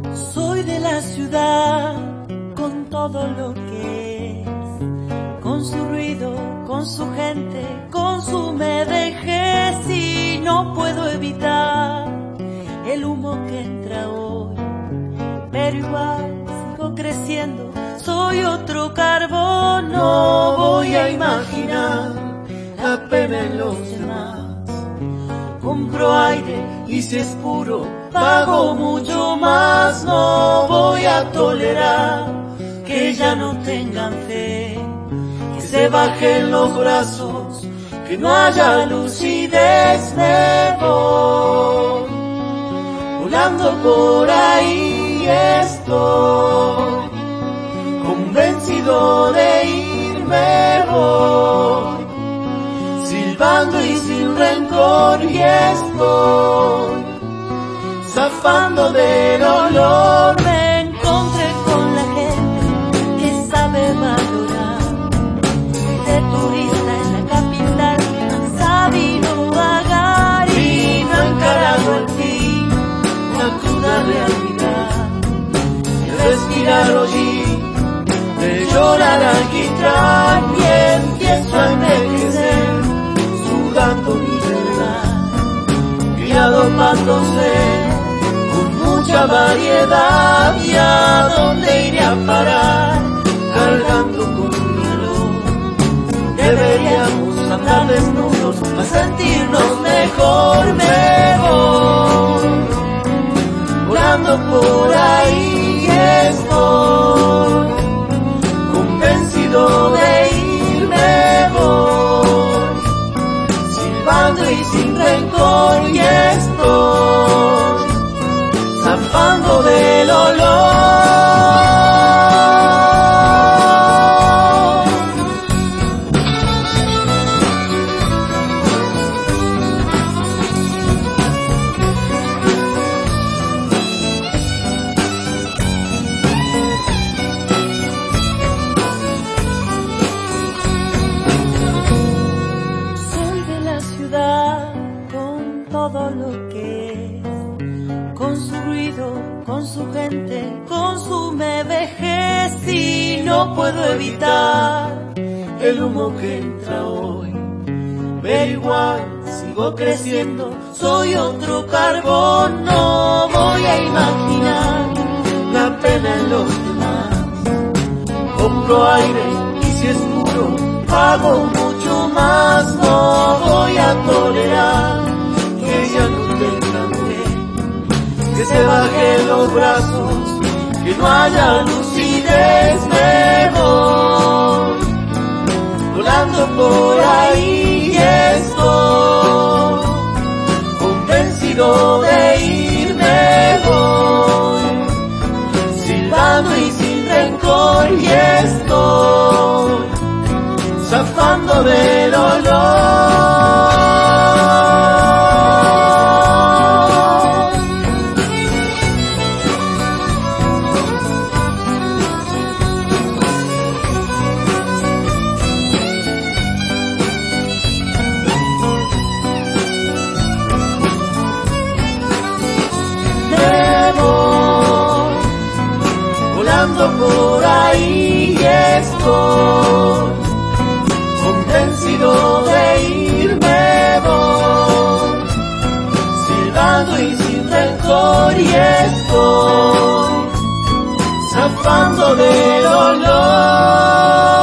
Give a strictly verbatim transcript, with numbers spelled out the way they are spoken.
Soy de la ciudad con todo lo que es, con su ruido, con su gente, con su me vejez, y no puedo evitar el humo que entra hoy, pero igual sigo creciendo, soy otro carbón. No voy a imaginar la pena en los demás. Compro aire y si es puro pago mucho más. No voy a tolerar que ya no tengan fe, que se bajen los brazos, que no haya lucidez. Me voy volando por ahí, estoy convencido de irme. Voy silbando y sin rencor, y estoy zafando del olor. Me encontré con la gente que sabe valorar, de turista en la capital han sabido vagar y no encarado al fin una cruda realidad. De respirar allí, de llorar al quitar, y empiezo a envejecer sudando mi verdad, criado patóse con mucha variedad. ¿Y a dónde iré a parar cargando con mi dolor? Deberíamos andar desnudos para sentirnos mejor. Me voy volando por ahí, estoy convencido de irme. Voy silbando y sin rencor, y estoy zafando del olor. Soy de la ciudad con todo lo que es, con su ruido, con su gente, con su me vejez, y no puedo evitar el humo que entra hoy, pero igual sigo creciendo, soy otro carbón. No voy a imaginar la pena en los demás. Compro aire y si es puro pago mucho más. No voy a tolerar que ya no tengan fe, que se bajen los brazos, que no haya lucidez. Me voy volando por ahí, y estoy convencido de irme. Voy silbando y sin rencor, y estoy zafando del olor. Por ahí estoy convencido de irme. Voy silbando y sin rencor, y estoy zafando del olor.